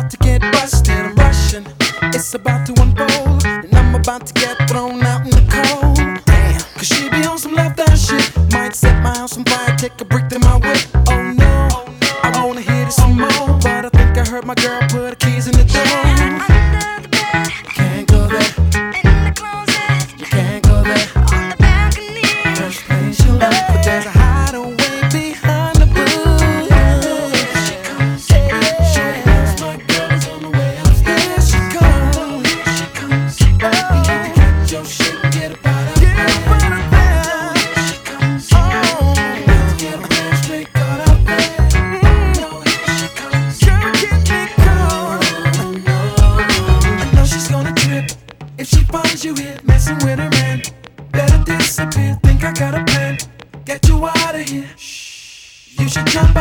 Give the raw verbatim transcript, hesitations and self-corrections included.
about to get busted. I'm rushing, it's about to unfold, and I'm about to get thrown out in the cold. Damn, cause she be on some left eye shit. Might set my house on fire, take a brick to my whip. Oh no, I wanna hear this some more, but I think I heard my girl put her keys in the door. Under the bed, Can't go there, in the closet, you can't go there. on the balcony. First place you look, but there's a hideaway behind the booth. Here she comes, shorty knows my girl is on the way upstairs. Here she comes, here she comes. You need to get your shit and get up out of there. Here she comes, oh, get her man straight cut out there. No, here she comes, girl, get me cold. I know she's gonna trip if she finds you here messing with her man. Better disappear, think I got a plan. Get you out of here. You should jump